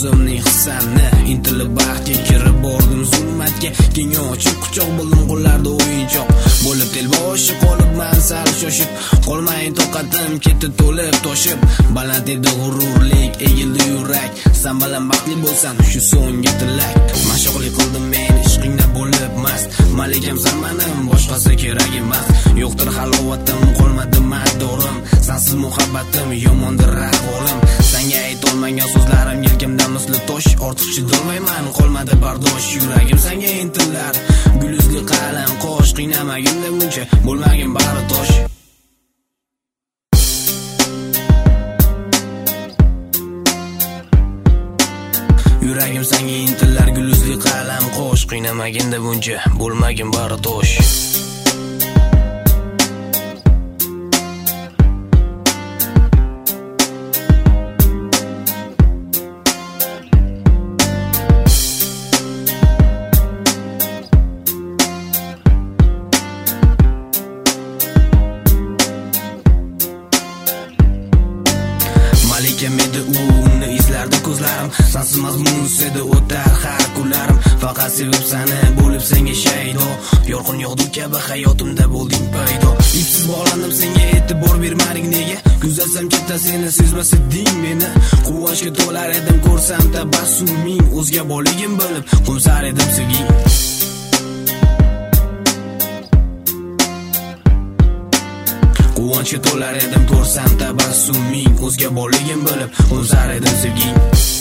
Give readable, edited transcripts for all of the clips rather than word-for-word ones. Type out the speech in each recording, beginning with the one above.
o'zimning hissamni. Intilib baxtga kirib bordim zulmatga, keng ochib quchoq bo'ldim qo'llarda o'yinchoq bo'lib telboshi qolibman sal shoshib. Qolmayin toqatim ketdi to'lib toshib, baland edi g'ururlik, egildi yurak. Sen bilan baxtli bo'lsam shu so'nggi tilak. Mashg'ullik qildim men ishqingda bo'lib mast, malikam zamanim boshqasi kerak emas. Yo'qdir halovatim, qolmadi maddorim, sensiz muhabbatim yomondir ahvolim. Senga aytolmagan so'zlarim yelkamda misli tosh, ortiq chidolmayman, qolmadi bardosh. Yuragim senga intilar, gul yuzli qalam qosh, qiynamagin buncha bo'lmagin bari tosh. Yuragim senga intilar, gul yuzli qalam qosh, qiynamaginda buncha bo'lmagin bari tosh. Malikam edi uni izlardi ko'zlarim, sensiz mazmunsiz edi o'tar har kunlarim. Faqat sevib seni bo'lib senga shaydo, yorqin yog'du kabi hayotimda bo'lding paydo. Ipsiz bog'landim senga, e'tibor bermading nega? Kuzasam chetda seni sezmasiding meni. Quvonchga to'lar edim ko'rsam tabassuming, o'zga boligim bo'lib qo'msar edim sevging. Quvonchga to'lar edim ko'rsam tabassuming, o'zga boligim bo'lib qo'msar edim sevging.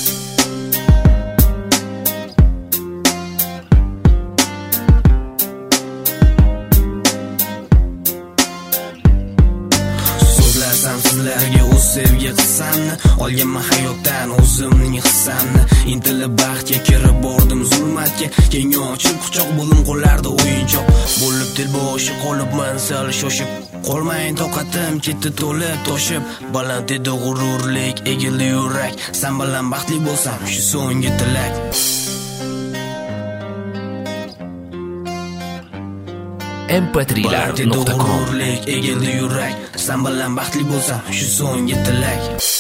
So'zlasam sizlarga o'z sevgi qissamni, olganman hayotdan o'zimning hissamni. Intilib baxtga kirib bordim zulmatga, keng ochib quchoq bo'ldim qo'llarda o'yinchoq bo'lib telboshi qolibman sal shoshib. Qolmayin toqatim ketdi to'lib toshib, baland edi g'ururlik, egildi yurak. Sen bilan baxtli bo'lsam shu so'nggi tilak. mp3lar.com egildi yurak. Sen bilan baxtli bo'lsam shu so'nggi tilak.